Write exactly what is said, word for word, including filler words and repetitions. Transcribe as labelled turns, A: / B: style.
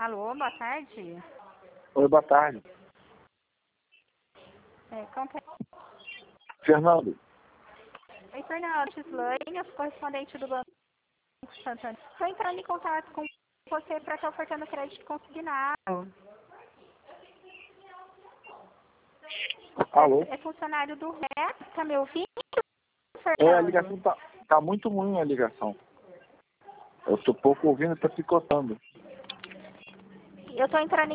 A: Alô, boa tarde.
B: Oi, boa tarde.
A: É, como que é?
B: Fernando.
A: Oi, Fernando, Gislaine, eu sou correspondente do Banco Santander. Estou entrando em contato com você para estar ofertando crédito consignado.
B: Alô?
A: É, é funcionário do R E C, tá me ouvindo,
B: É, a
A: Fernando?
B: ligação tá, tá muito ruim a ligação. Eu tô pouco ouvindo e tá picotando.
A: Eu estou entrando